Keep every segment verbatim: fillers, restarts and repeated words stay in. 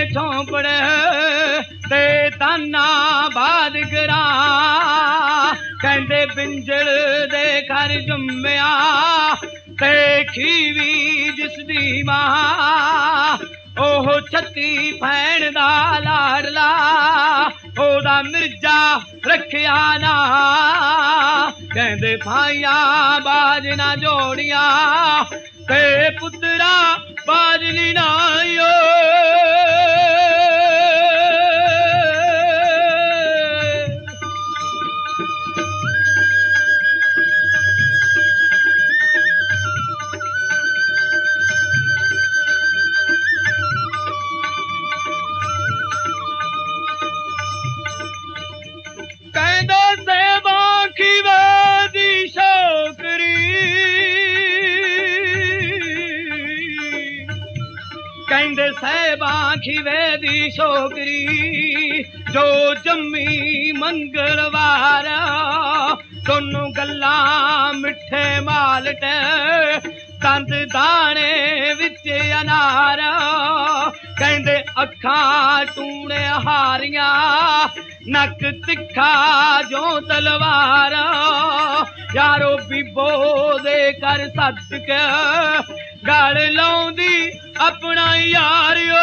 झोंपड़े ते ताना बादगरा कहंदे बिंजड़ दे घर जुम्मिया ते खीवी जिसदी मां ओह छत्ती भैन दा लाडला ओदा मिर्जा रखिया ना कहंदे भाइया बाज ना जोड़िया ते पुत्रा बाज नी नायो खीवे दी छोकरी जो जम्मी मंगलवार दोनों गल्ला मिठे मालटे दंद दाने विच अनार कहंदे अखां टूने हारियां नक तिखा जो तलवार यारो बीबो दे कर सद के गल लाउंदी अपना यारियो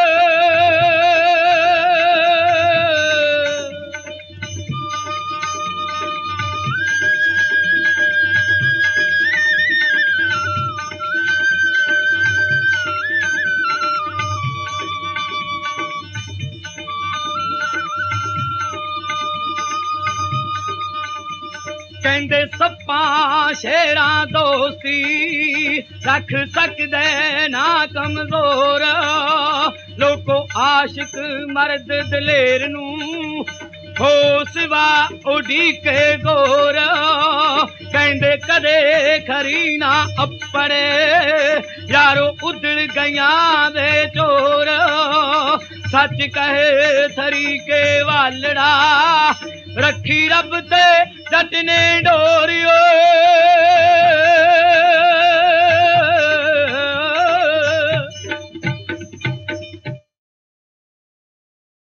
कहंदे सप्पा शेरा दोस्ती रख सकदे ना कमजोर लोको आशिक मर्द दलेर नू हो सिवा उड़ीके गोर कहंदे कदे खरी ना अपड़े यारो उधड़ गया दे चोर सच कहे थरी के वालड़ा रखी रब ते जट ने डोरियो